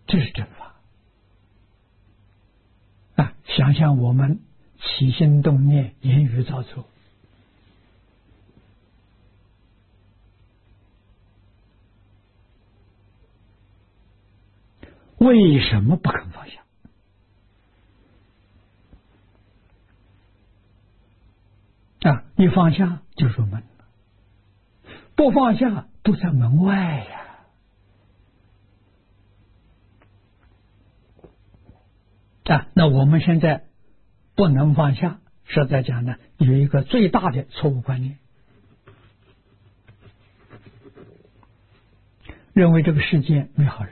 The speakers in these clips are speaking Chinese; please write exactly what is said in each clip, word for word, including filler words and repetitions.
这是真法啊！想想我们起心动念、言语造作，为什么不肯放下？啊，一放下就入门了，不放下都在门外呀。啊，那我们现在不能放下，实在讲呢，有一个最大的错误观念，认为这个世界没好人，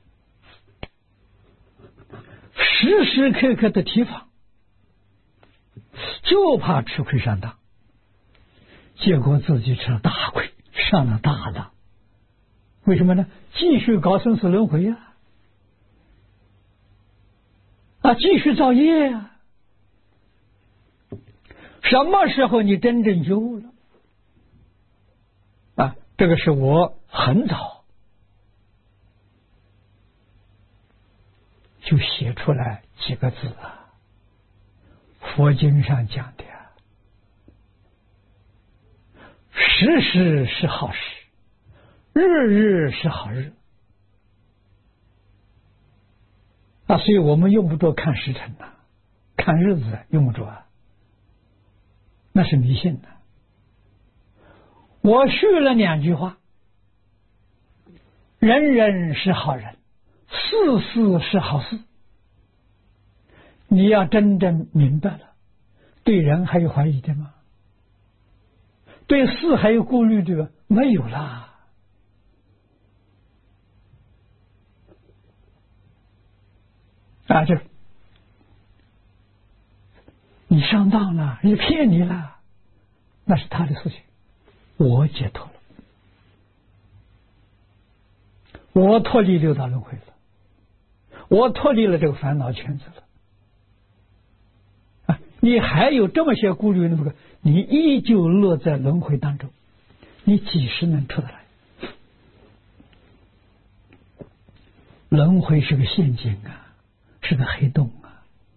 时时刻刻的提防，就怕吃亏上当，结果自己吃了大亏，上了大当。为什么呢？继续搞生死轮回呀、啊，啊，继续造业呀、啊。什么时候你真正修了？啊，这个是我很早就写出来几个字啊，佛经上讲的啊，时时是好时，日日是好日啊，所以我们用不着看时辰呐、啊，看日子用不着啊，那是迷信的。我续了两句话：人人是好人，事事是好事。你要真正明白了，对人还有怀疑的吗？对事还有顾虑的吗？没有啦。啊，这你上当了，你骗你了，那是他的事情，我解脱了，我脱离六道轮回了，我脱离了这个烦恼圈子了。啊，你还有这么些顾虑，那么你依旧落在轮回当中，你几时能出得来？轮回是个陷阱啊，是个黑洞啊。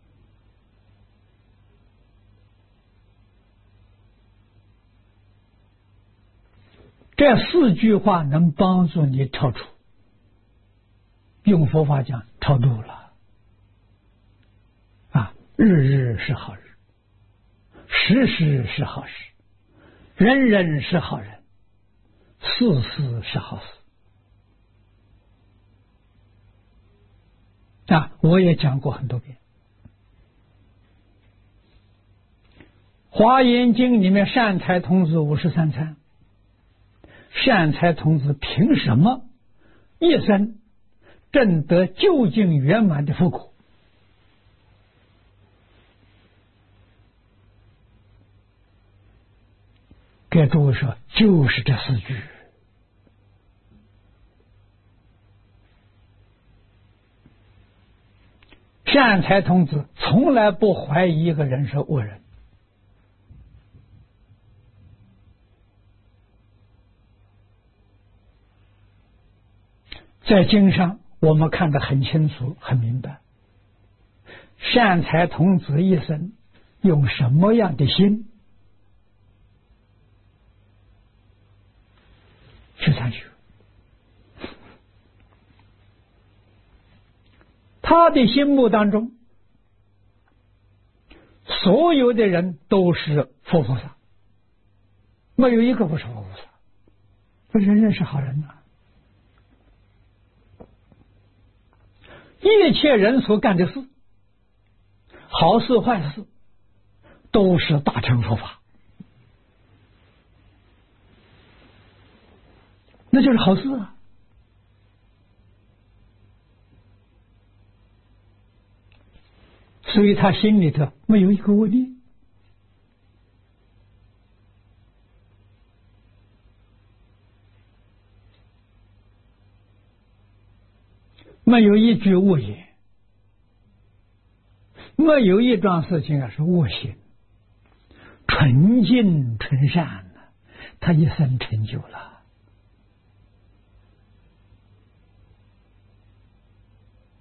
这四句话能帮助你超出，用佛法讲超度了啊！日日是好日，时时是好时，人人是好人，事事是好事啊！我也讲过很多遍，《华严经》里面善财童子五十三参，善财童子凭什么一生证得究竟圆满的佛果？给诸位说，就是这四句。善财童子从来不怀疑一个人是恶人，在经上我们看得很清楚很明白，善财童子一生用什么样的心去参学，他的心目当中所有的人都是佛菩萨，没有一个不是佛菩萨，这人人是好人啊。一切人所干的事，好事坏事，都是大乘佛法，那就是好事啊。所以他心里头没有一个恶念，没有一句恶言，没有一桩事情啊是恶行，纯净纯善呢，他一生成就了。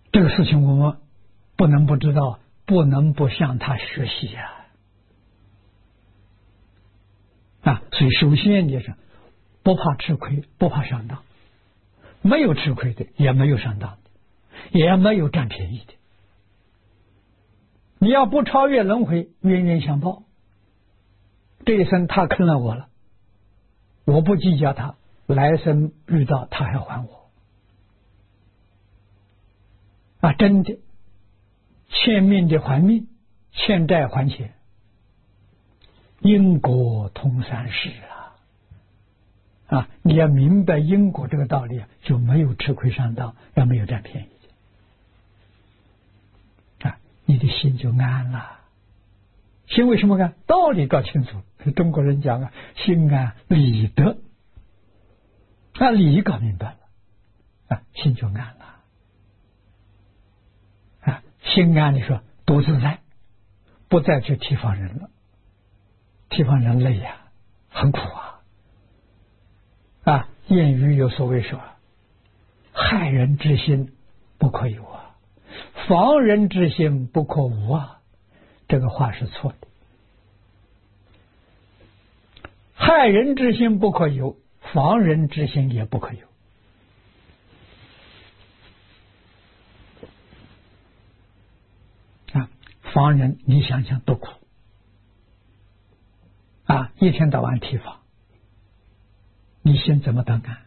这个事情我们不能不知道，不能不向他学习呀！啊，所以首先就是不怕吃亏，不怕上当，没有吃亏的，也没有上当的，也没有占便宜的。你要不超越轮回，冤冤相报。这一生他坑了我了，我不计较他，来生遇到他还还我。啊，真的，欠命的还命，欠债还钱，因果通三世啊！啊，你要明白因果这个道理，就没有吃亏上当，也没有占便宜的，啊，你的心就安了。心为什么安？道理搞清楚。中国人讲啊，心安理得，啊，理搞明白了，啊，心就安了。啊，心安，你说多自在，不再去提防人了，提防人累呀、啊，很苦啊。啊，谚语有所谓说，害人之心不可有啊，防人之心不可无啊，这个话是错的。害人之心不可有，防人之心也不可有。啊，防人，你想想多苦啊！一天到晚提防，你心怎么得安？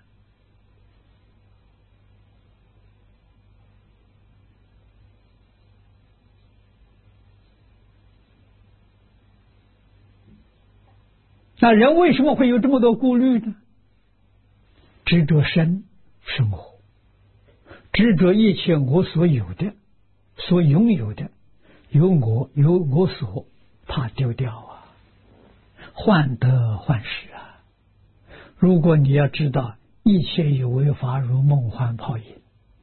那人为什么会有这么多顾虑呢？执着身是我，执着一切我所有的、所拥有的，有我有我所，怕丢掉啊，患得患失啊。如果你要知道一切有为法如梦幻泡影，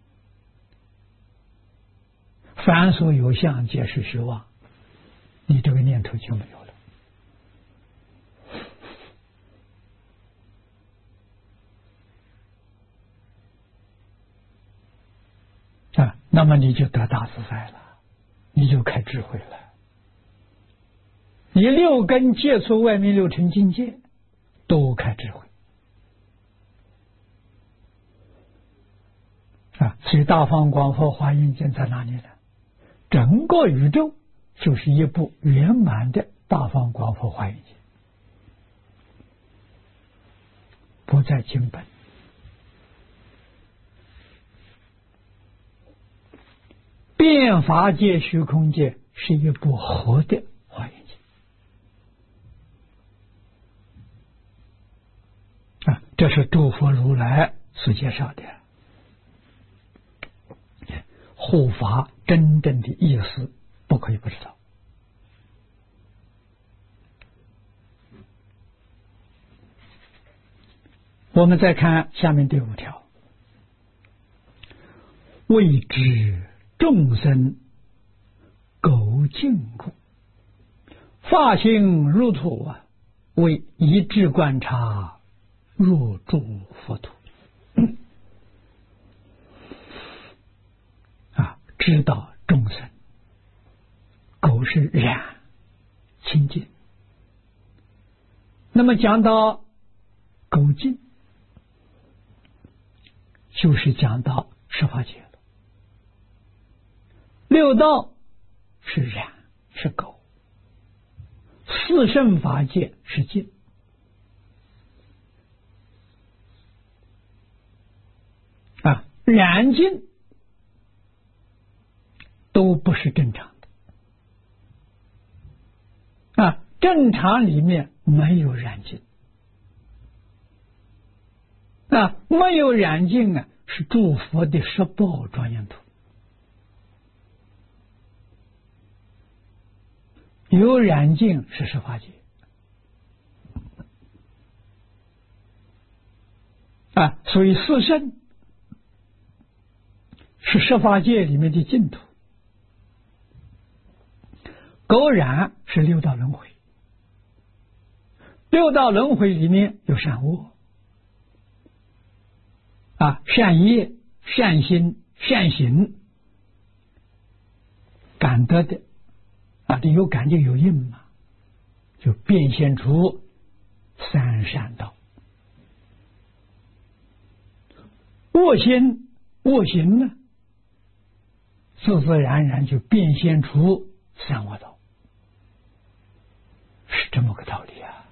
凡所有相皆是虚妄，你这个念头就没有了。啊，那么你就得大自在了，你就开智慧了。你六根接触外面六尘境界，都开智慧啊！所以大放广佛华严经在哪里呢？整个宇宙就是一部圆满的大放广佛华严经，不在经本。变法界、虚空界是一部活的华严经啊，这是诸佛如来所介绍的护法真正的意思，不可以不知道。我们再看下面第五条，谓之众生苟净故，发心入土啊，为一致观察，若住佛土。嗯、啊，知道众生，苟是染清净。那么讲到苟净，就是讲到十法界。六道是染是垢，四圣法界是净啊，染净都不是正常的啊，正常里面没有染净啊，没有染净啊，是诸佛的十报庄严土。有染净是十法界啊，所以四圣是十法界里面的净土，苟染是六道轮回，六道轮回里面有善恶啊，善业、善心、善行感得的啊，这有感就有应嘛，就变现出三善道。恶心恶行呢，自自然然就变现出三恶道，是这么个道理啊。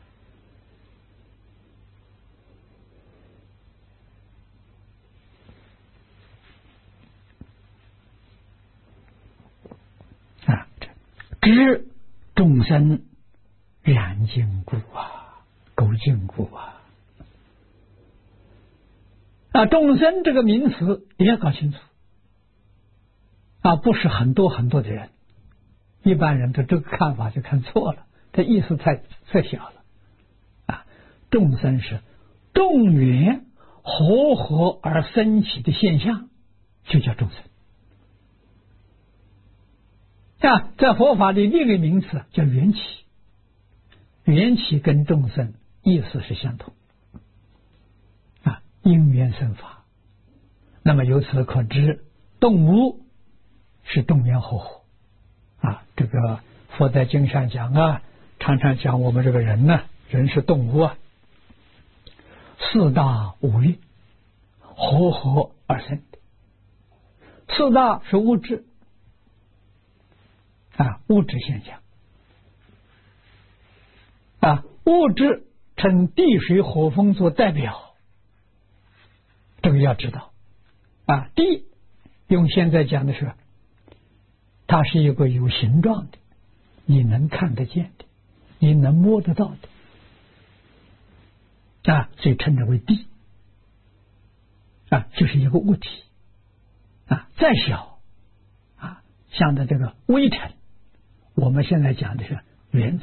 啊，知众生染净故啊，垢净故啊。啊，众生这个名词你要搞清楚啊，不是很多很多的人，一般人对这个看法就看错了，这意思太太小了啊。众生是动缘和合而生起的现象，就叫众生啊。在佛法里另一个名词叫缘起，缘起跟众生意思是相同。因缘生法，那么由此可知，动物是动缘和合啊。这个佛在经上讲啊，常常讲我们这个人呢，人是动物啊，四大五蕴和合而生的。四大是物质啊，物质现象啊，物质称地水火风做代表。这个要知道啊，地用现在讲的是，它是一个有形状的，你能看得见的，你能摸得到的啊，所以称之为地啊，就是一个物体啊。再小啊，像的这个微尘，我们现在讲的是原子、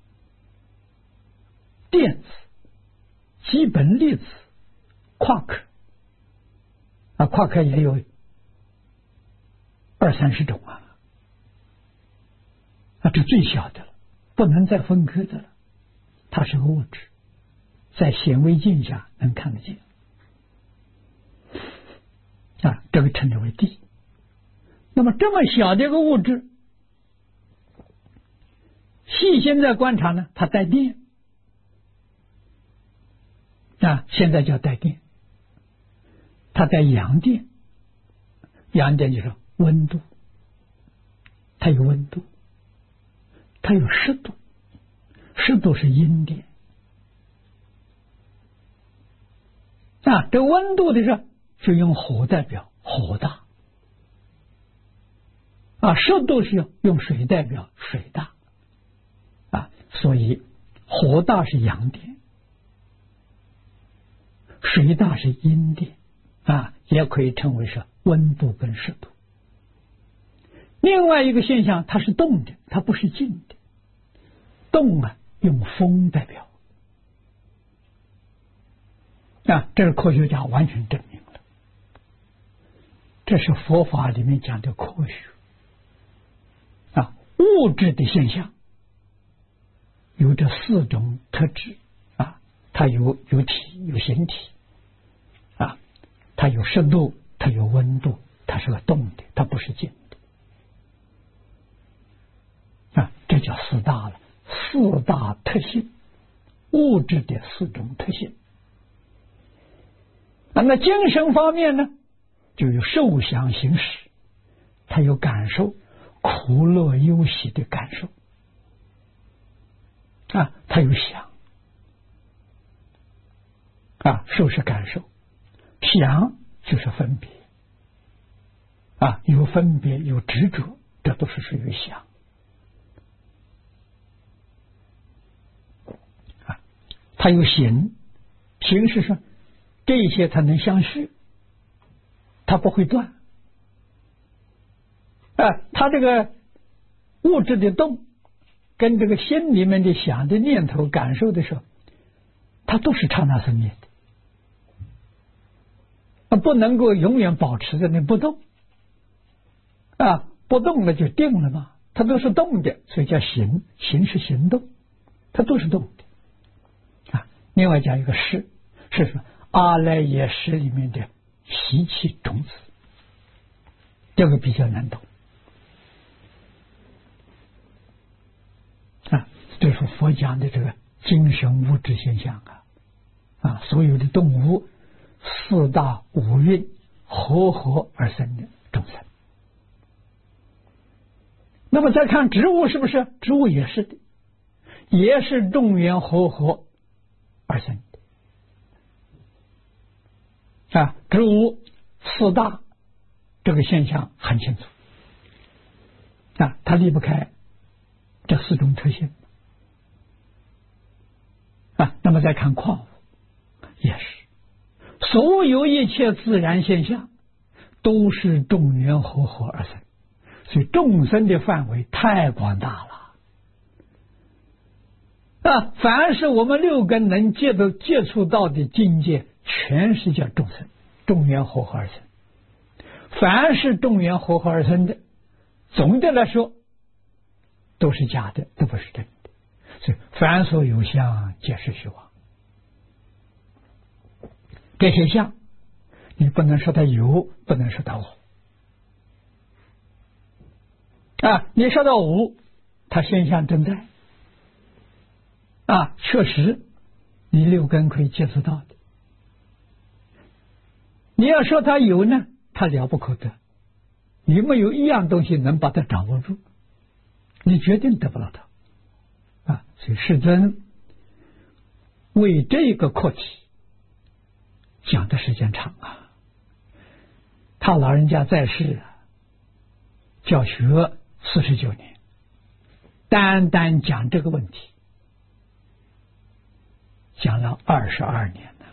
电子、基本粒子、夸克。啊，夸克也有二三十种啊，啊，这最小的了，不能再分割的了，它是个物质，在显微镜下能看得见啊，这个称之为地。那么这么小的一个物质，细心在观察呢，它带电啊，现在叫带电。它带阳电，阳电就是温度，它有温度，它有湿度，湿度是阴电啊。这温度的时候就用火代表，火大啊；湿度是用水代表，水大啊。所以火大是阳电，水大是阴电。啊，也可以称为是温度跟湿度。另外一个现象，它是动的，它不是静的。动啊，用风代表啊，这是科学家完全证明了。这是佛法里面讲的科学啊，物质的现象有这四种特质啊，它有有体，有形体。它有湿度，它有温度，它是个动的，它不是静的啊，这叫四大了。四大特性，物质的四种特性啊。那精神方面呢，就有受想行识，它有感受，苦乐忧喜的感受啊，它有想啊，受是感受。想就是分别啊，有分别有执着，这都是属于想啊。它有行，行是说这些它能相续，它不会断啊。它这个物质的动跟这个心里面的想的念头感受的时候，它都是刹那生灭的。不能够永远保持在那不动啊，不动了就定了嘛，它都是动的，所以叫行，行是行动，它都是动的啊。另外讲一个识，是什么？阿赖耶识里面的习气种子，这个比较难懂佛讲的这个精神物质现象啊，啊，所有的动物四大五蕴合合而生的众生。那么再看植物，是不是？植物也是的，也是众缘合合而生的啊。植物四大这个现象很清楚啊，它离不开这四种特性啊。那么再看矿物，也是所有一切自然现象都是众缘合合而生，所以众生的范围太广大了啊！凡是我们六根能接的接触到的境界，全是叫众生，众缘合合而生。凡是众缘合合而生的，总的来说都是假的，都不是真的。所以凡所有相，皆是虚妄。这些相，你不能说它有，不能说它无啊！你说到无，它现象正在啊，确实你六根可以接触到的。你要说它有呢，它了不可得，你没有一样东西能把它掌握住，你决定得不到它啊！所以世尊为这个课题讲的时间长啊，他老人家在世啊，教学四十九年，单单讲这个问题讲了二十二年呢。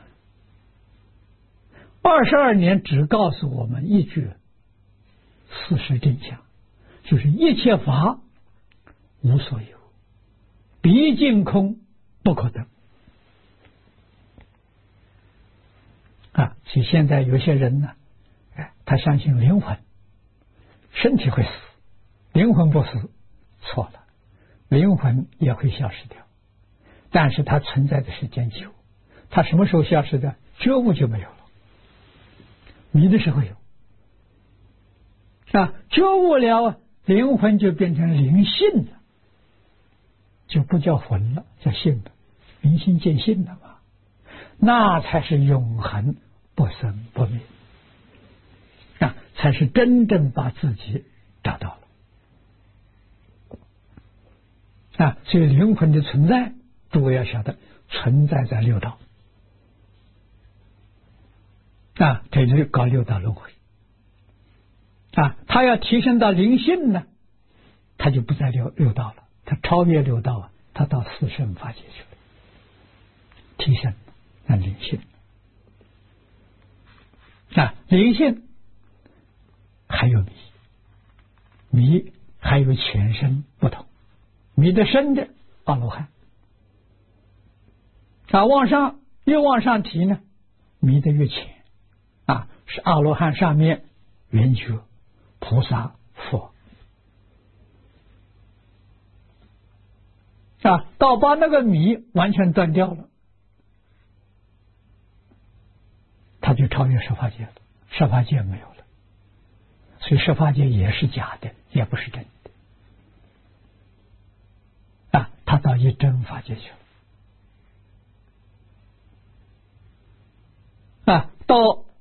二十二年只告诉我们一句事实真相，就是一切法无所有，毕竟空不可得啊！所以现在有些人呢，哎，他相信灵魂，身体会死，灵魂不死，错了，灵魂也会消失掉，但是它存在的时间久，它什么时候消失的？觉悟就没有了，迷的时候有啊，觉悟了，灵魂就变成灵性了，就不叫魂了，叫性了，明心见性了嘛，那才是永恒不生不灭啊，才是真正把自己找到了啊。所以灵魂的存在，诸位要晓得，存在在六道啊，这就搞六道轮回啊。他要提升到灵性呢，他就不在六六道了，他超越六道啊，他到四圣法界去了，提升那灵性啊，灵性还有迷，迷还有前身不同，迷的深的阿罗汉啊，往上越往上提呢，迷的越浅啊，是阿罗汉上面圆觉、菩萨、佛啊，到把那个迷完全断掉了，他就超越十法界了，十法界没有了，所以十法界也是假的，也不是真的啊，他到一真法界去了啊，到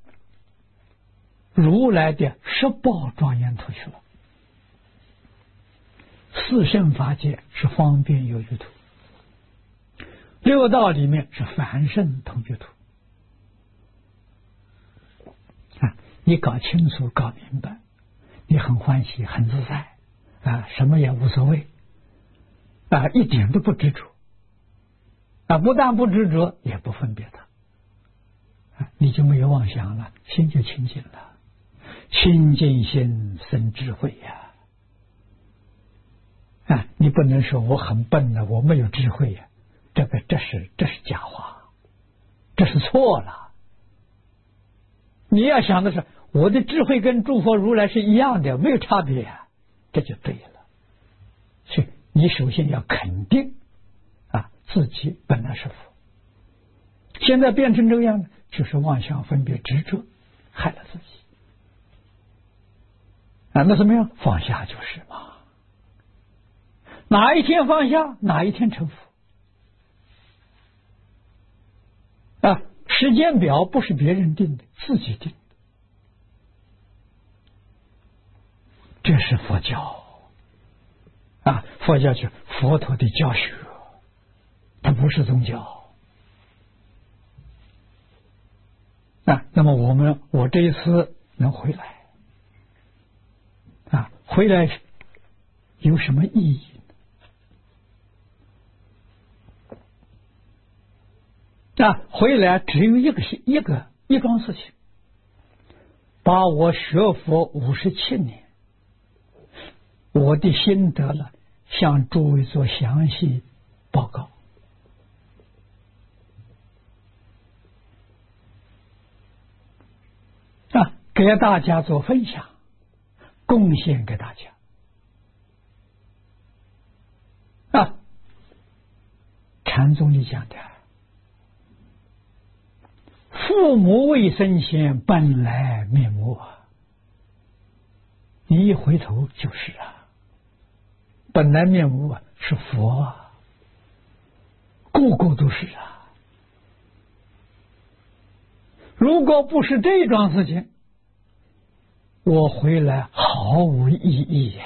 如来的十报庄严土去了。四圣法界是方便有余土，六道里面是凡圣同居土啊，你搞清楚搞明白，你很欢喜很自在啊，什么也无所谓啊，一点都不执着啊，不但不执着，也不分别它啊，你就没有妄想了，心就清净了，清净心生智慧呀啊！你不能说我很笨了，我没有智慧呀，这个这是这是假话，这是错了。你要想的是我的智慧跟诸佛如来是一样的，没有差别啊，这就对了。所以你首先要肯定啊，自己本来是佛，现在变成这样呢，就是妄想分别执着害了自己啊！那怎么样？放下就是嘛。哪一天放下，哪一天成佛。 时间表不是别人定的，自己定的。这是佛教啊！佛教就是佛陀的教学，它不是宗教啊。那么我们我这一次能回来啊，回来有什么意义呢？啊，回来只有一个是一个一桩事情，把我学佛五十七年我的心得了，向诸位做详细报告。啊，给大家做分享，贡献给大家。啊，禅宗里讲的，父母未生前，本来面目啊，你一回头就是啊。本来面目啊，是佛啊，个个都是啊。如果不是这桩事情，我回来毫无意义呀！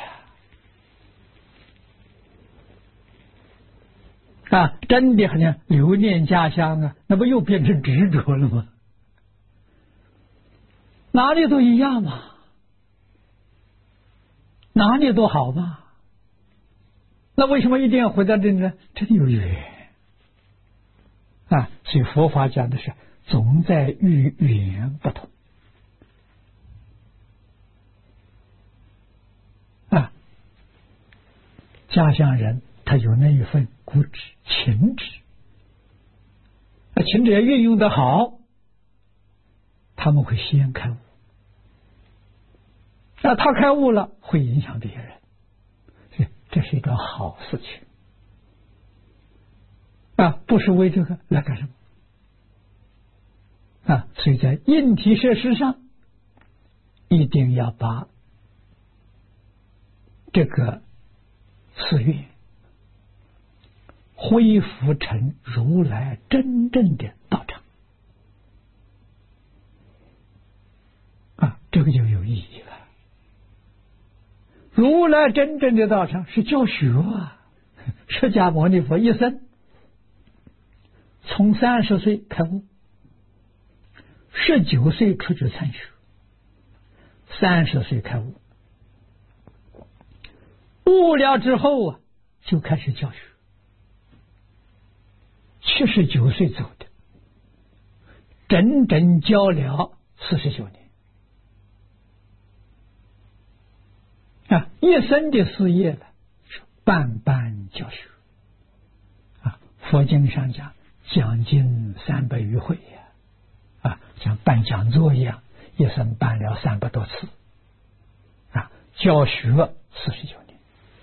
啊，真的好像留恋家乡啊，那不又变成执着了吗？哪里都一样嘛，哪里都好嘛。那为什么一定要回到这里呢？这里有缘啊！所以佛法讲的是总在于缘不同啊。家乡人他有那一份固执情执，那情执要运用的好，他们会先开悟。那他开悟了，会影响别人。这是一桩好事情啊！不是为这个来干什么啊？所以在硬体设施上，一定要把这个寺院恢复成如来真正的道场啊，这个就有意义了。如来真正的道场是教学啊！释迦牟尼佛一生从三十岁开悟，十九岁出去参学，三十岁开悟，悟了之后啊，就开始教学，七十九岁走的，整整教了四十九年。啊，一生的事业呢，是办办教学啊。佛经上讲，讲经三百余回呀，啊，像办讲座一样，一生办了三百多次啊，教学四十九年。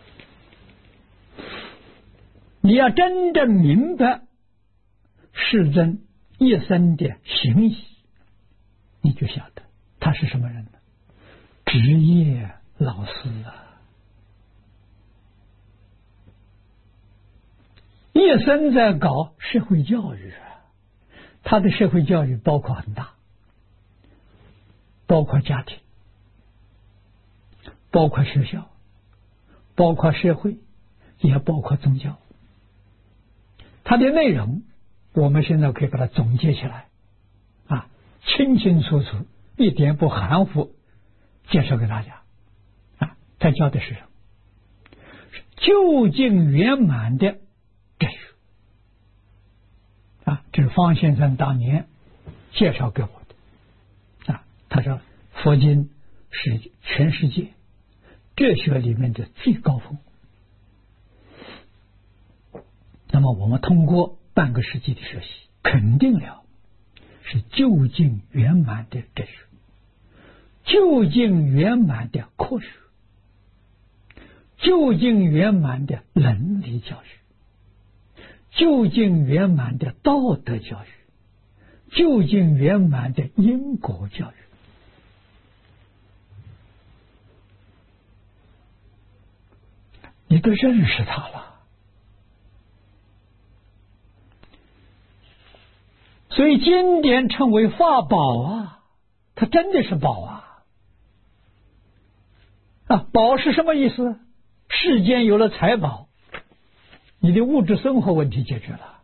你要真正明白世尊一生的行仪，你就晓得他是什么人呢？职业老师啊，一生在搞社会教育啊，他的社会教育包括很大，包括家庭，包括学校，包括社会，也包括宗教。它的内容我们现在可以把它总结起来啊，清清楚楚，一点不含糊介绍给大家。他教的是什么？究竟圆满的哲学啊！这是方先生当年介绍给我的啊。他说，佛经是全世界哲学里面的最高峰。那么我们通过半个世纪的学习，肯定了是究竟圆满的哲学，究竟圆满的科学，究竟圆满的伦理教育，究竟圆满的道德教育，究竟圆满的因果教育。你都认识他了，所以被经典称为法宝啊，它真的是宝啊！啊，宝是什么意思？世间有了财宝，你的物质生活问题解决了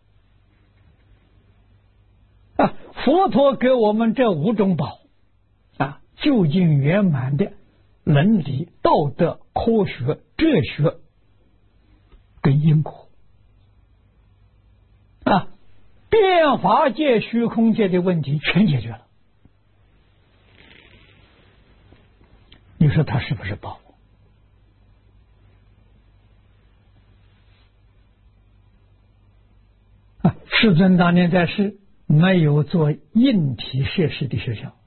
啊！佛陀给我们这五种宝啊，究竟圆满的伦理、道德、科学、哲学跟因果啊，变法界、虚空界的问题全解决了。你说它是不是宝？啊，世尊当年在世没有做硬体设施的学校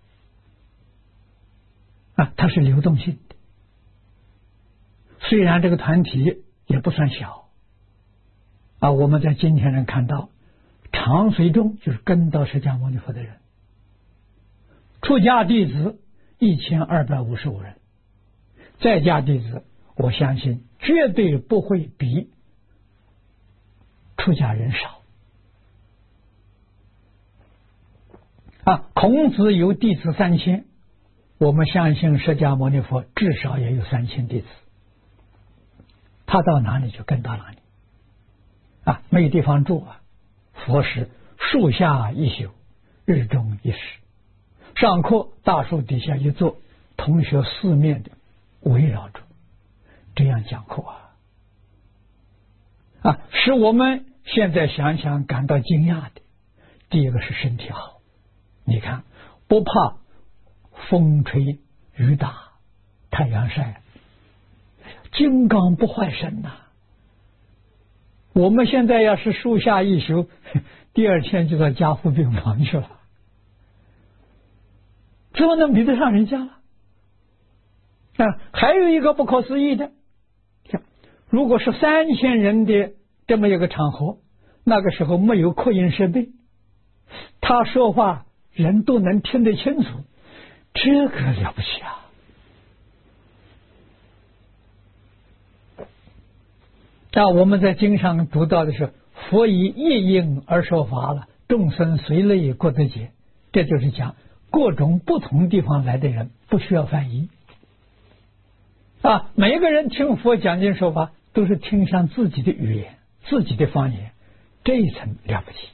啊，它是流动性的。虽然这个团体也不算小啊，我们在今天能看到常随众就是跟到释迦牟尼佛的人，出家弟子一千二百五十五人，在家弟子我相信绝对不会比出家人少啊。孔子有弟子三千，我们相信释迦牟尼佛至少也有三千弟子，他到哪里就跟到哪里啊，没地方住啊，佛是树下一宿，日中一时，上课大树底下一坐，同学四面的围绕着，这样讲课啊啊，使我们现在想想感到惊讶的。第一个是身体好，你看不怕风吹雨打太阳晒，金刚不坏身呐、啊。我们现在要是树下一宿，第二天就到加护病房去了，怎么能比得上人家了啊？还有一个不可思议的，如果是三千人的这么一个场合，那个时候没有扩音设备，他说话人都能听得清楚，这个了不起啊！那我们在经上读到的是佛以一音而说法了，众生随类各得解，这就是讲各种不同地方来的人不需要翻译啊，每个人听佛讲经说法都是听上自己的语言、自己的方言，这一层了不起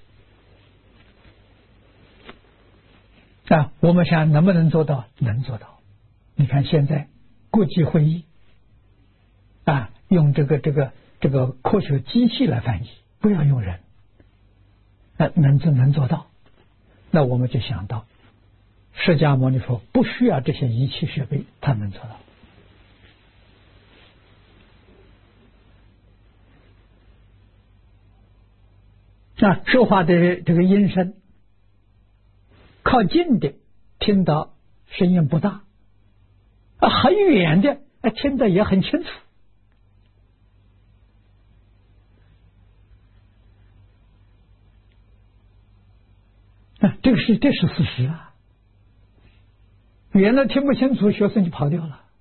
啊！我们想能不能做到？能做到。你看现在国际会议啊，用这个这个这个科学机器来翻译，不要用人，那能能能做到？那我们就想到释迦牟尼佛不需要这些仪器设备，他能做到。啊，说话的这个音声，靠近的听到声音不大，啊，很远的啊听得也很清楚。啊，这个是这是事实啊！远了听不清楚，学生就跑掉了。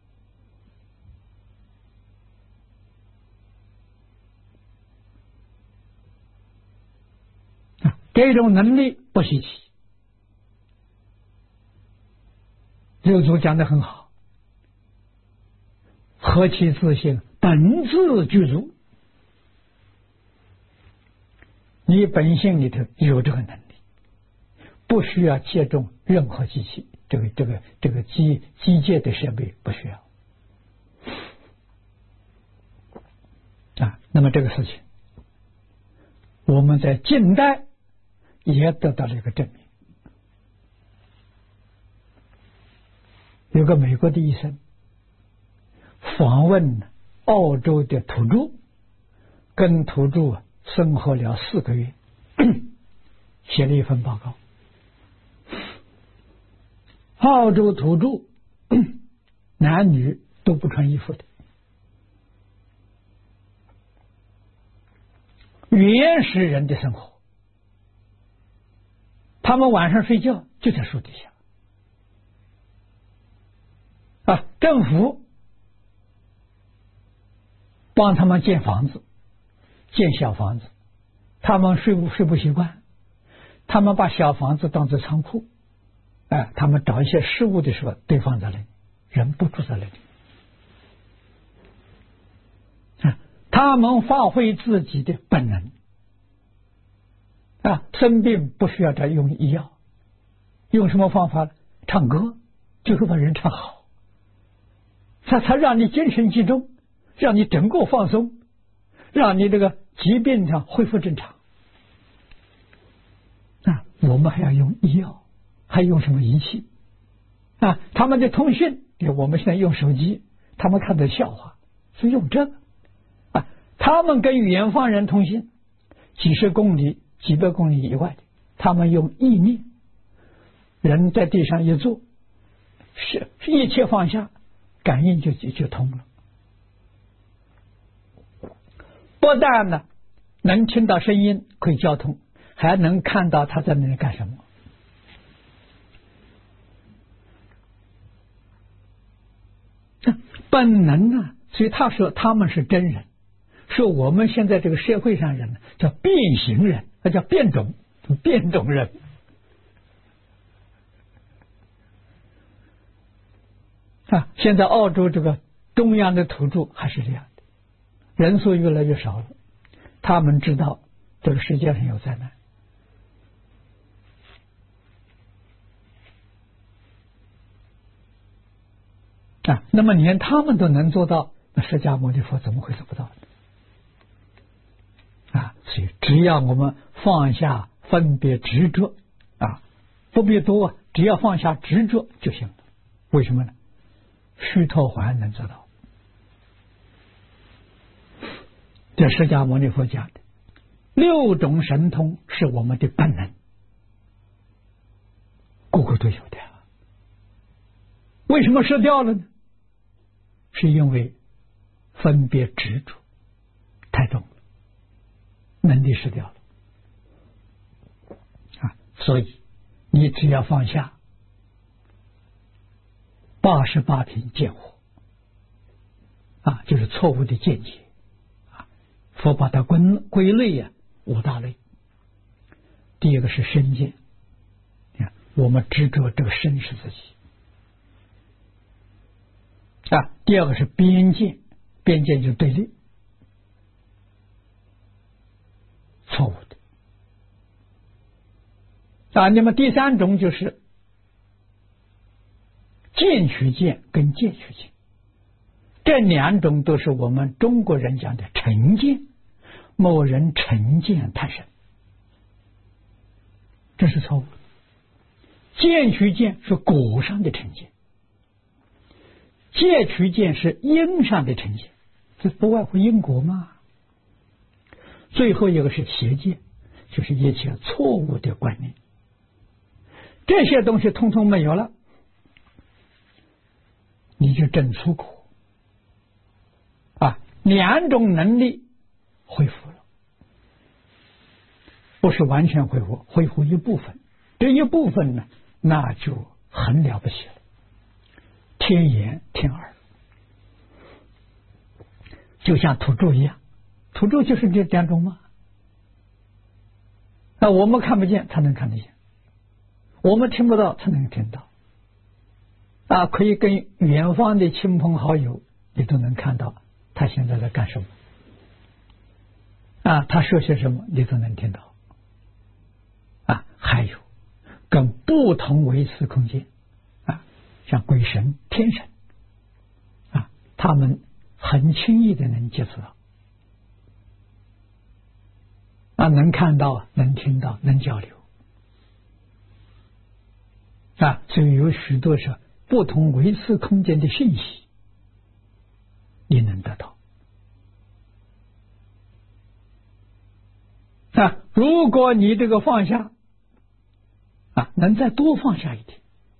啊，这种能力不稀奇。六祖讲得很好，何其自信，本自具足。你本性里头有这个能力，不需要借重任何机器，这个这个这个机机械的设备不需要啊。那么这个事情，我们在近代也得到了一个证明。有个美国的医生访问澳洲的土著，跟土著生活了四个月，写了一份报告。澳洲土著男女都不穿衣服的，原始人的生活，他们晚上睡觉就在树底下啊，政府帮他们建房子，建小房子，他们睡不睡不习惯， 他们把小房子当作仓库，哎，他们找一些事物的时候堆放在那里，人不住在那里。啊，他们发挥自己的本能。啊，生病不需要再用医药，用什么方法呢？唱歌，就是把人唱好，他他让你精神集中，让你整个放松，让你这个疾病上恢复正常。啊，我们还要用医药，还用什么仪器？啊，他们的通讯，我们现在用手机，他们看的笑话是用这个。啊，他们跟远方人通信，几十公里。几百公里以外的，他们用意念，人在地上一坐，是一切放下，感应就就就通了。不但呢能听到声音可以交通，还能看到他在那里干什么。本能啊，所以他说他们是真人，说我们现在这个社会上人呢叫变形人。那叫变种，变种人啊！现在澳洲这个中央的土著还是这样的，人数越来越少了。他们知道这个世界上有灾难啊，那么连他们都能做到，那释迦牟尼佛怎么会做不到呢？啊，所以只要我们放下分别执着啊，不必多啊，只要放下执着就行了。为什么呢？须陀洹能做到。这释迦牟尼佛讲的六种神通是我们的本能，个个都有的。为什么失掉了呢？是因为分别执着太重了，能力失掉了啊！所以你只要放下八十八品见惑啊，就是错误的见解啊，佛把它归归类啊五大类。第一个是身见，我们执着这个身是自己啊。第二个是边见，边见就是对立，错误的啊。那么第三种就是见取见跟见取见，这两种都是我们中国人讲的成见，某人成见太深，这是错误。见取见是果上的成见，戒取见是因上的成见，这不外乎因果嘛。最后一个是邪见，就是一切错误的观念，这些东西通通没有了，你就证出果啊，两种能力恢复了，不是完全恢复，恢复一部分，这一部分呢，那就很了不起了，天眼天耳，就像土著一样，土著就是这两种嘛。那我们看不见，他能看得见；我们听不到，他能听到。啊，可以跟远方的亲朋好友，你都能看到他现在在干什么。啊，他说些什么，你都能听到。啊，还有跟不同维次空间，啊，像鬼神、天神，啊，他们很轻易的能接触到，啊，能看到、能听到、能交流，啊，所以有许多是不同维次空间的信息，你能得到。啊，如果你这个放下，啊，能再多放下一点，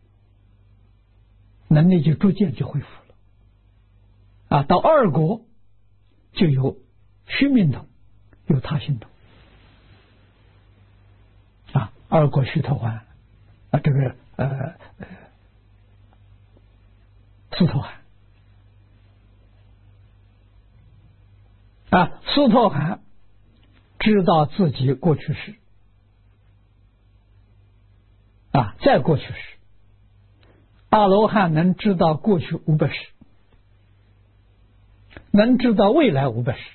能力就逐渐就恢复了。啊，到二国就有虚命通，有他心通。啊，二国须陀洹啊，这个呃呃苏陀洹啊，苏陀洹知道自己过去世啊，在过去时，阿罗汉能知道过去五百世，能知道未来五百世。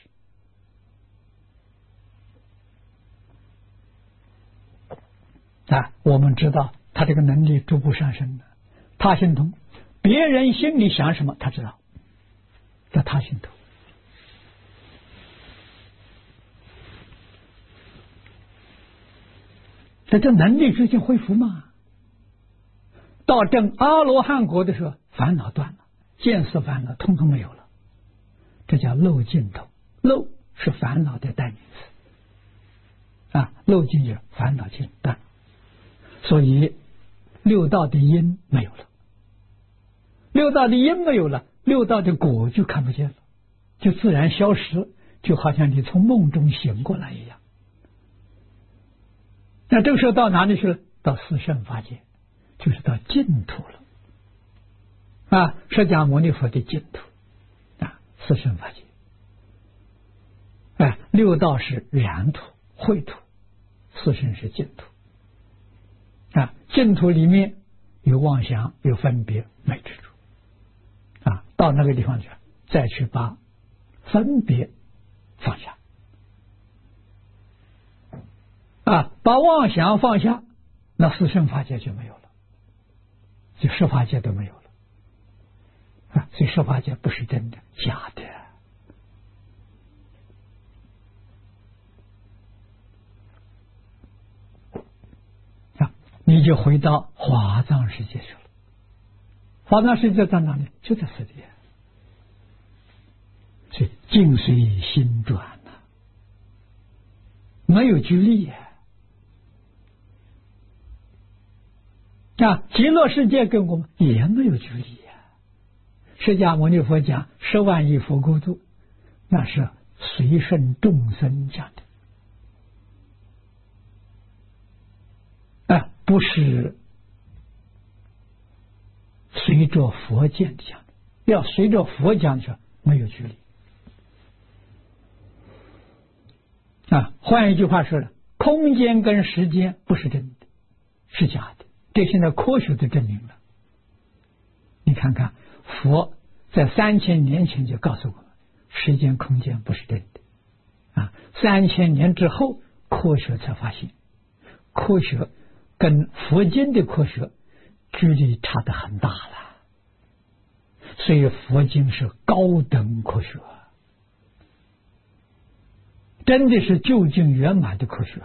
啊，我们知道他这个能力逐步上升的，他心通，别人心里想什么他知道，叫他心通。这这能力最近恢复嘛？到证阿罗汉国的时候，烦恼断了，见思烦恼通通没有了，这叫漏尽头。漏是烦恼的代名词啊，漏尽就是烦恼尽断，所以六道的因没有了，六道的因没有了，六道的果就看不见了，就自然消失，就好像你从梦中醒过来一样。那这个时候到哪里去了？到四圣法界，就是到净土了啊！释迦牟尼佛的净土啊，四圣法界。哎，六道是染土、秽土，四圣是净土啊。净土里面有妄想，有分别，没执着啊。到那个地方去，再去把分别放下。啊，把妄想放下，那四圣法界就没有了，就十法界都没有了啊！所以十法界不是真的，假的啊！你就回到华藏世界去了。华藏世界在哪里？就在此地。所以境随心转呐、啊，没有距离呀。啊，极乐世界跟我们也没有距离呀、啊。释迦牟尼佛讲十万亿佛国度，那是随顺众生讲的，啊，不是随着佛讲的讲的。要随着佛讲的，没有距离。啊，换一句话说了，空间跟时间不是真的，是假的。这现在科学都证明了。你看看，佛在三千年前就告诉我们，时间空间不是真的啊。三千年之后，科学才发现，科学跟佛经的科学距离差得很大了。所以佛经是高等科学，真的是究竟圆满的科学。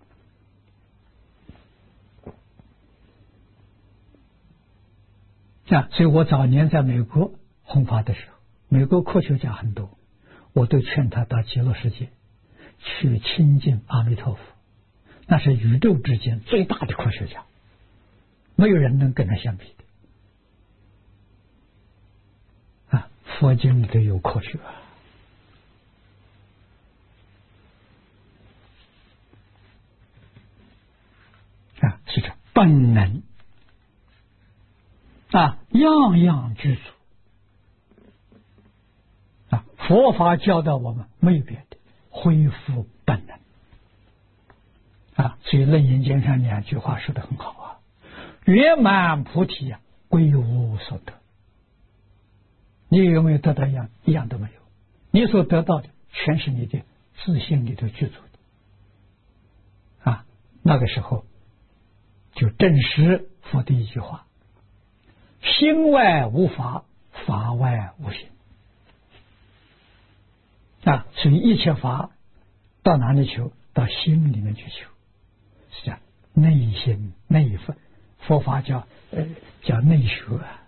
啊，所以我早年在美国弘法的时候，美国科学家很多，我都劝他到极乐世界去亲近阿弥陀佛，那是宇宙之间最大的科学家，没有人能跟他相比的。啊，佛经里头有科学啊，是这本能。啊，样样具足啊！佛法教导我们没有别的，恢复本能啊！所以《楞严经》上两句话说的很好啊：圆满菩提啊，归无所得。你有没有得到一样？一样都没有。你所得到的全是你的自信里头具足的啊！那个时候就证实佛的一句话。心外无法，法外无心啊！所以一切法到哪里求？到心里面去求，是叫内心内分。佛法叫呃叫内学啊，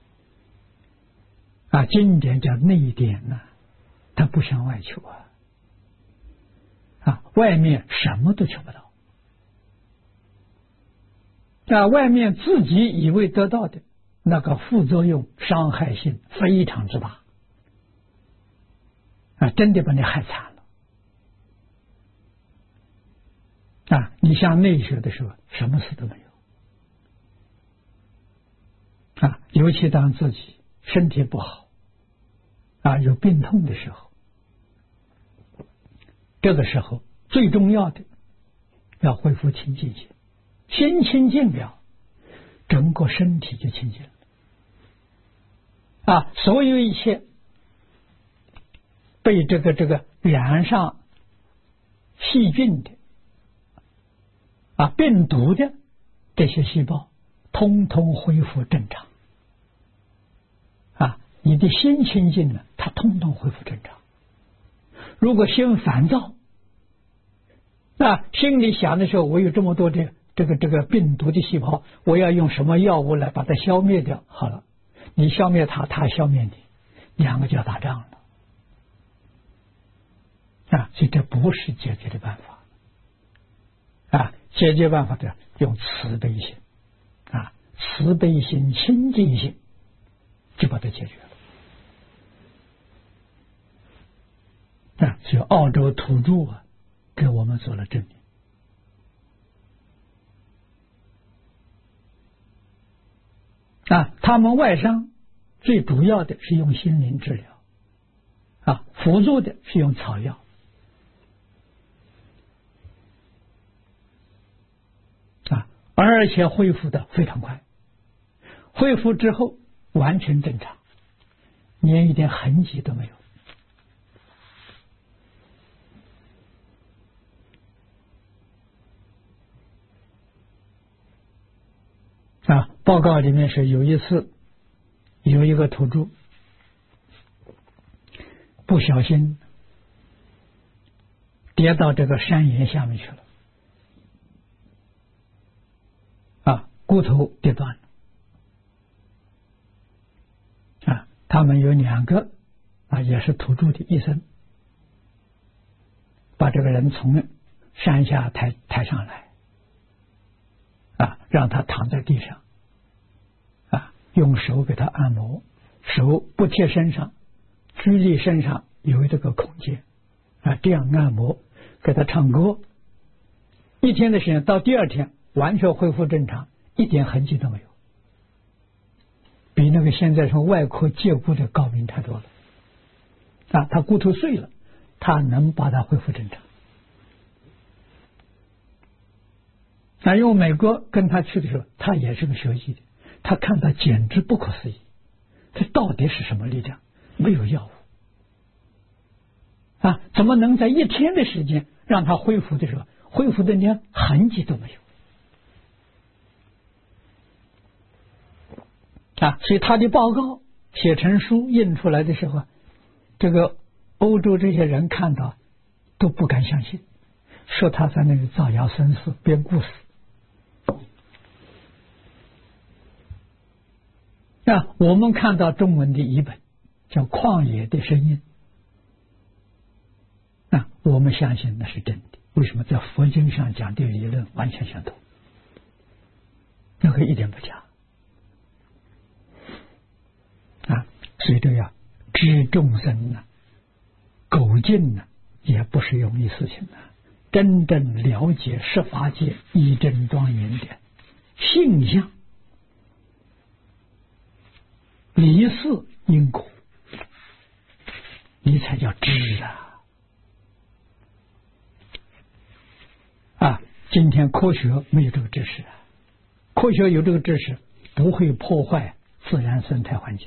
啊经典叫内典呐、啊，它不向外求啊，啊外面什么都求不到，啊外面自己以为得到的。那个副作用伤害性非常之大啊，真的把你害惨了啊！你像内学的时候，什么事都没有啊，尤其当自己身体不好啊，有病痛的时候，这个时候最重要的要恢复清净心，心清净了， 整个身体就清净了。啊，所有一切被这个这个染上细菌的啊病毒的这些细胞，通通恢复正常。啊，你的心清净了，它通通恢复正常。如果心烦躁，那心里想的时候，我有这么多的这个这个病毒的细胞，我要用什么药物来把它消灭掉？好了，你消灭它，它消灭你，两个就要打仗了。啊，所以这不是解决的办法。啊，解决办法的用慈悲心，啊，慈悲心、清净心，就把它解决了。啊，所以澳洲土著啊，给我们做了证明。啊，他们外伤最主要的是用心灵治疗，啊，辅助的是用草药。啊，而且恢复的非常快，恢复之后完全正常，连一点痕迹都没有。啊，报告里面是有一次有一个土著不小心跌到这个山岩下面去了，啊，骨头跌断了。啊，他们有两个啊，也是土著的医生，把这个人从山下抬抬上来，啊，让他躺在地上，啊，用手给他按摩，手不贴身上，距离身上有这个空间，啊，这样按摩，给他唱歌，一天的时间，到第二天完全恢复正常，一点痕迹都没有，比那个现在从外科接骨的高明太多了。啊，他骨头碎了，他能把它恢复正常。那因为美国跟他去的时候，他也是个学医的，他看他简直不可思议，这到底是什么力量？没有药物啊，怎么能在一天的时间让他恢复的时候，恢复的连痕迹都没有啊？所以他的报告写成书印出来的时候，这个欧洲这些人看到都不敢相信，说他在那里造谣生事编故事。那我们看到中文的译本叫《旷野的声音》，那我们相信那是真的。为什么？在佛经上讲的理论完全相同，那个一点不假啊！所以这样知众生呢，苟尽呢，也不是容易事情呢。真正了解十法界一真庄严的性相、离事因果，你才叫知啊！啊，今天科学没有这个知识啊，科学有这个知识，不会破坏自然生态环境，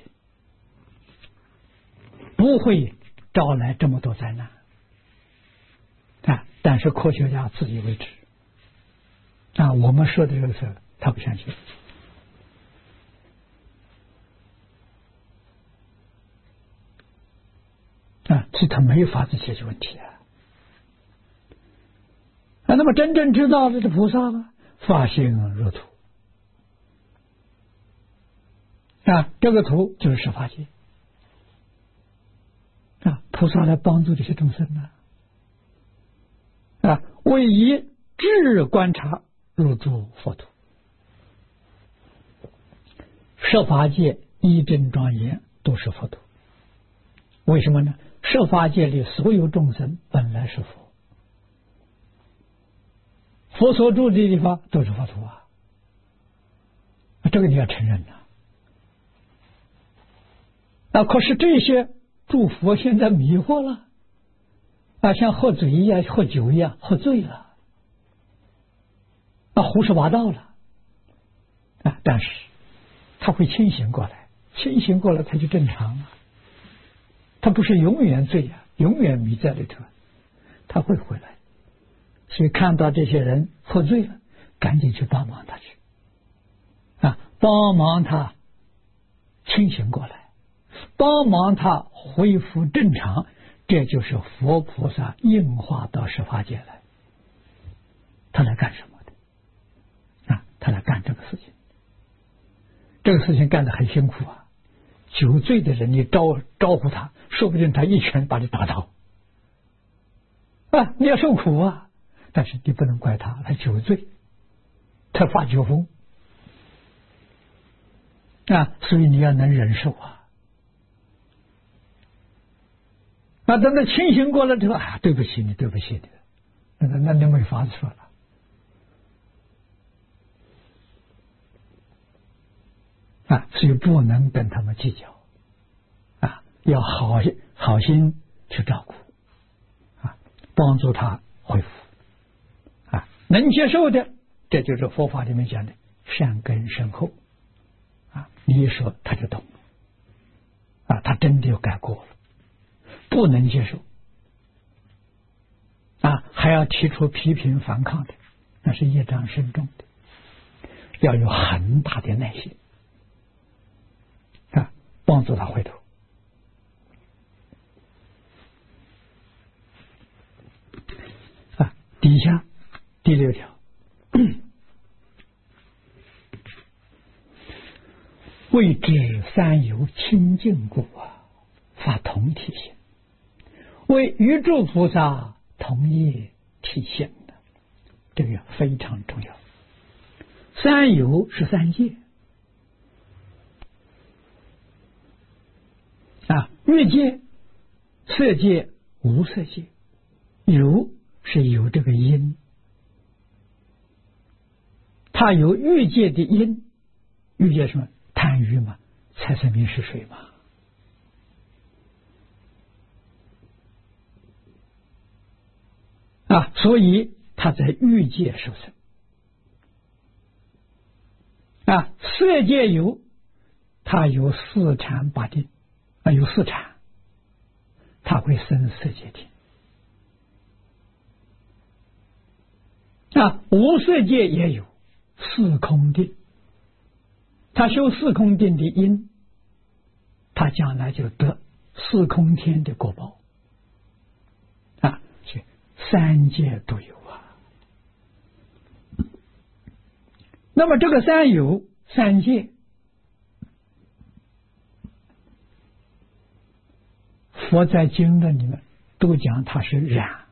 不会招来这么多灾难啊！但是科学家自以为知啊，我们说的这个事儿，他不相信啊，所以他没法子解决问题啊。啊，那么真正知道的是菩萨吗？发心入土啊，这个土就是十法界啊，菩萨来帮助这些众生呢啊，为以智观察入住佛土，十法界一真庄严都是佛土。为什么呢？十法界里所有众生本来是佛，佛所住的地方都是佛土啊，这个你要承认呐。啊，可是这些诸佛现在迷惑了啊，像喝醉一样，喝酒一样，喝醉了啊，胡说八道了啊，但是他会清醒过来，清醒过来他就正常了，他不是永远醉啊，永远迷在里头，他会回来。所以看到这些人喝醉了，赶紧去帮忙他去啊，帮忙他清醒过来，帮忙他恢复正常，这就是佛菩萨应化到十法界来。他来干什么的啊？他来干这个事情，这个事情干得很辛苦啊。酒醉的人，你招招呼他，说不定他一拳把你打倒啊！你要受苦啊，但是你不能怪他，他酒醉，他发酒疯啊，所以你要能忍受啊。啊，等他清醒过来之后，啊，对不起你，对不起你，那那那没法子说了。啊，所以不能跟他们计较，啊，要好好心去照顾，啊，帮助他恢复，啊，能接受的，这就是佛法里面讲的善根深厚，啊，你一说他就懂，啊，他真的有改过了。不能接受，啊，还要提出批评反抗的，那是业障深重的，要有很大的耐心。啊，帮助他回头。啊，底下第六条，谓之三有清净故啊，发同体性，为余诸菩萨同业体现的，这个非常重要。三有是三界。啊，欲界、色界、无色界，有是有这个因，它有欲界的因，欲界什么？贪欲嘛，财色名食睡嘛。啊，所以它在欲界受生。啊，色界有，它有四禅八定。啊，有四禅，他会生色界定。啊，无色界也有四空定，他修四空定的因，他将来就得四空天的果报。啊，所以三界都有啊。那么这个三有三界，佛在经论里面都讲它是染，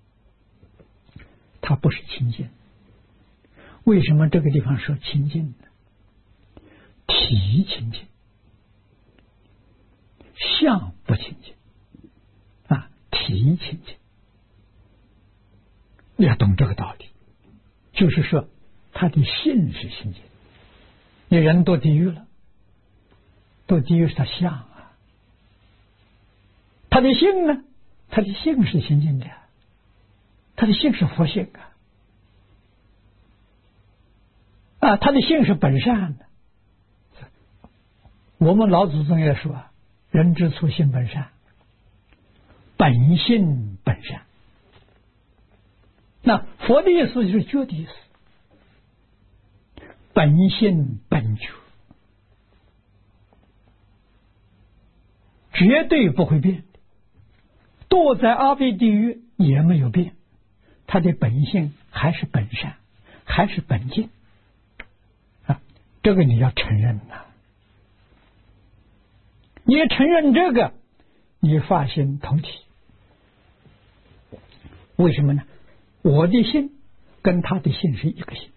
它不是清净。为什么这个地方说清净呢？体清净，相不清净啊，体清净。你要懂这个道理，就是说他的性是清净。你人堕地狱了，堕地狱是他相啊。他的性呢？他的性是清净的，他的性是佛性啊，啊，他的性是本善的。我们老祖宗也说，人之初性本善，本性本善。那佛的意思就是觉的意思，本性本觉，绝对不会变。堕在阿鼻地狱也没有变，他的本性还是本善，还是本净啊！这个你要承认呐、啊，你承认这个，你发心同体。为什么呢？我的性跟他的性是一个性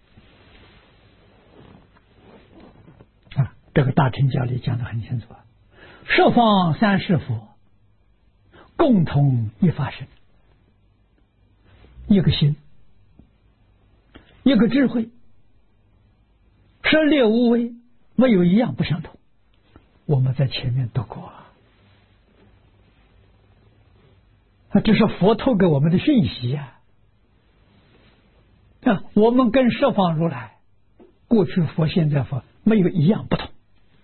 啊！这个大乘教里讲得很清楚啊，十方三世佛。共同一法身，一个心，一个智慧，舍劣无为，没有一样不相同。我们在前面读过啊，这是佛透给我们的讯息啊。啊，我们跟十方如来过去佛现在佛没有一样不同。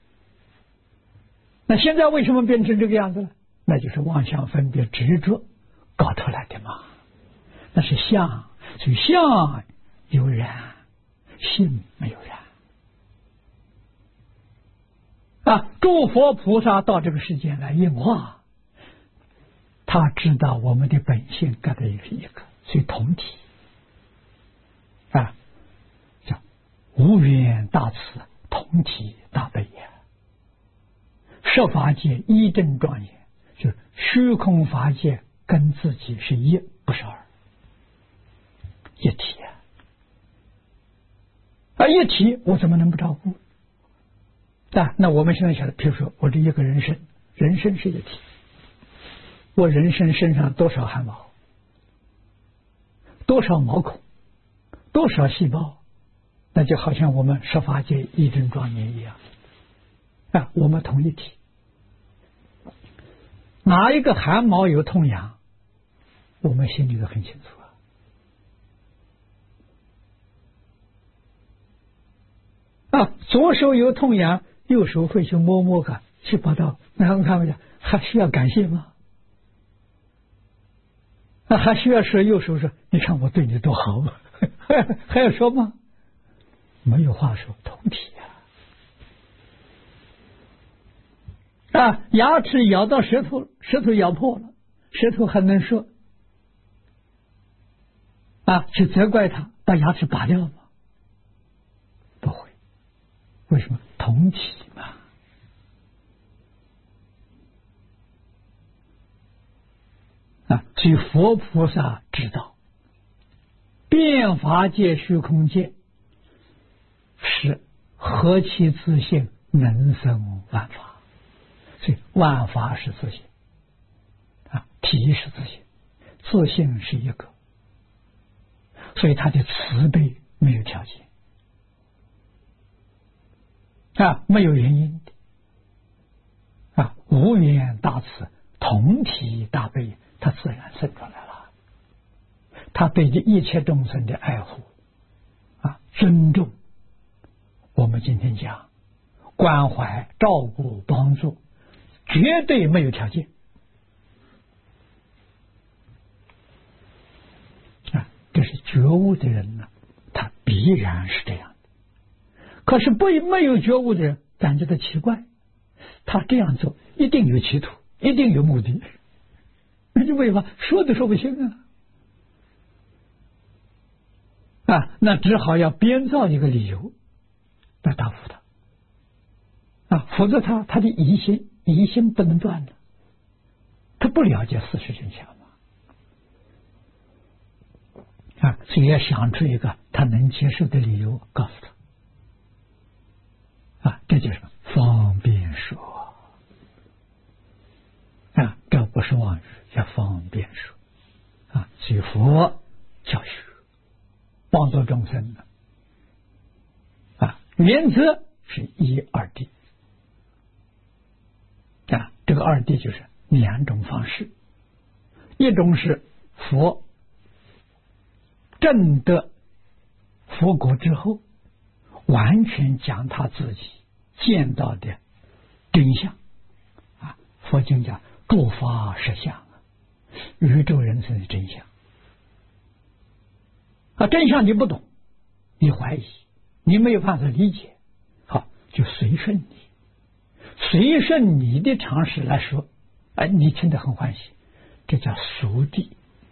那现在为什么变成这个样子了？那就是妄想分别执着搞出来的嘛。那是相，所以相有染，性没有染。啊，诸佛菩萨到这个世间来应化，他知道我们的本性各的一个一个，所以同体啊，叫无缘大慈，同体大悲也。设法界一真庄严，就是虚空法界跟自己是一，不是二，一体啊！啊，一体我怎么能不照顾？啊，那我们现在晓得，比如说我这一个人参，人参是一体，我人参身上多少汗毛，多少毛孔，多少细胞，那就好像我们设法界一真庄严一样啊，我们同一体。哪一个汗毛有痛痒，我们心里都很清楚啊。啊，左手有痛痒，右手会去摸摸看，去把它，然后看不见，还需要感谢吗？啊，还需要说右手说，你看我对你多好，还要说吗？没有话说，同体啊！啊，牙齿咬到舌头，舌头咬破了，舌头还能说啊，去责怪他把牙齿拔掉吗？不会，为什么？同体嘛。啊，所以佛菩萨知道，变法界、虚空界是何其自性，能生万法。所以万法是自性啊，体是自性，自性是一个，所以他的慈悲没有条件啊，没有原因的啊，无缘大慈，同体大悲，他自然生出来了。他对这一切众生的爱护啊，尊重，我们今天讲关怀、照顾、帮助，绝对没有条件啊！这是觉悟的人呢，他必然是这样的。可是不没有觉悟的人，感觉到奇怪，他这样做一定有企图，一定有目的。那就为什么说都说不清啊？啊，那只好要编造一个理由来答复他啊，否则他他的疑心。疑心不能断的，他不了解事实真相嘛啊，所以要想出一个他能接受的理由告诉他啊，这就是方便说啊，这不是妄语，叫方便说啊。所以佛教学帮助众生的啊，原则是一二谛。啊，这个二谛就是两种方式，一种是佛证得佛果之后，完全讲他自己见到的真相啊，佛经讲诸法实相，宇宙人生的真相啊，真相你不懂，你怀疑，你没有办法理解，好，就随顺你。随顺你的常识来说，哎，你听得很欢喜，这叫熟谛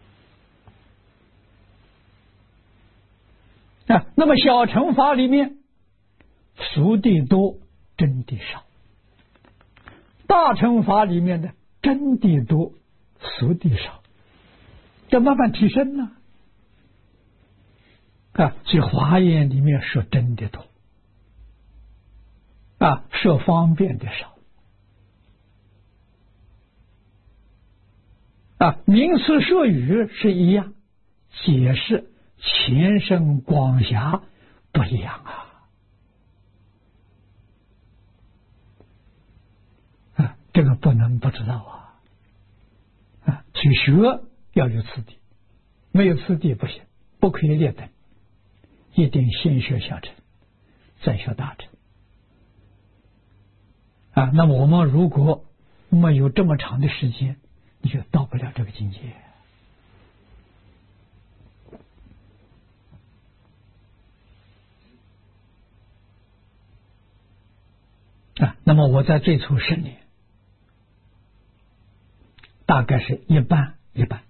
啊。那么小乘法里面，熟谛多，真谛少；大乘法里面的真谛多，熟谛少，要慢慢提升呢啊。所以华严里面说真的多。啊，说方便的少啊，名词说语是一样，解释前生广狭不一样啊。啊，这个不能不知道啊。啊，去学要有次第，没有次第不行，不可以劣等，一定先学小乘， 在学大乘啊。那么我们如果没有这么长的时间，你就到不了这个境界啊。那么我在最初十年，大概是一半一半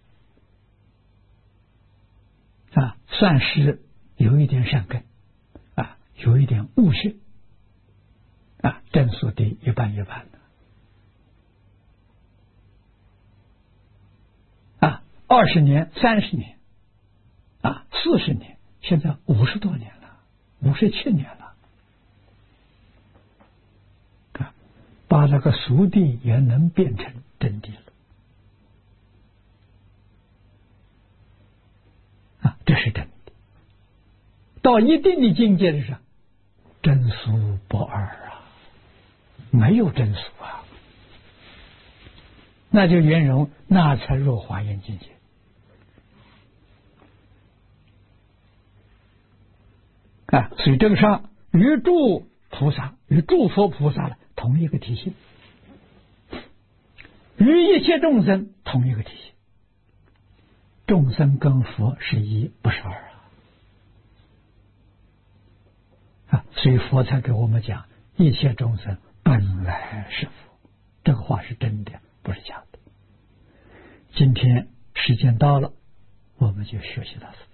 啊，算是有一点善根啊，有一点悟性啊，正所的一半一半的啊，二十年、三十年啊，四十年，现在五十多年了，五十七年了啊，把那个俗谛也能变成真谛了。啊，这是真的。到一定的境界的时候，真俗不二啊，没有真俗啊，那就圆融，那才入华严境界啊。所以这个上与诸菩萨、与诸佛菩萨的同一个体系，与一切众生同一个体系。众生跟佛是一，不是二啊！啊，所以佛才给我们讲，一切众生本来是佛，这个话是真的，不是假的。今天时间到了，我们就学习到此。